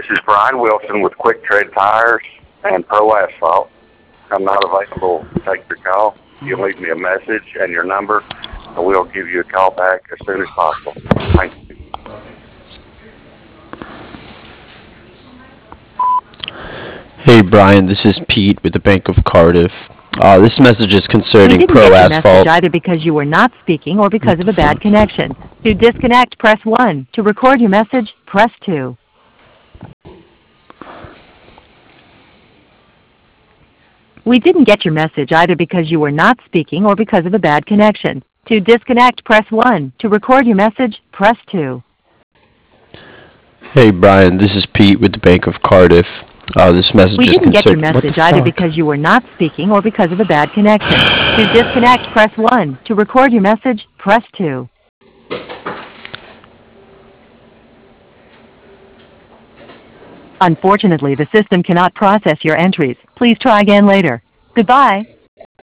is Brian Wilson with Quick Tread Tires and Pro Asphalt. I'm not available to take your call. You leave me a message and your number, and we'll give you a call back as soon as possible. Thank you. Hey Brian, this is Pete with the Bank of Cardiff. This message is We concerning didn't Pro get your message Asphalt. either because you were not speaking or because of a bad connection. To disconnect, press 1. To record your message, press 2. We didn't get your message either because you were not speaking or because of a bad connection. To disconnect, press 1. To record your message, press 2. Hey Brian, this is Pete with the Bank of Cardiff. This message We is didn't get your concerning. What the message either fuck? because you were not speaking or because of a bad connection. To disconnect, press 1. To record your message, press 2. Unfortunately, the system cannot process your entries. Please try again later. Goodbye.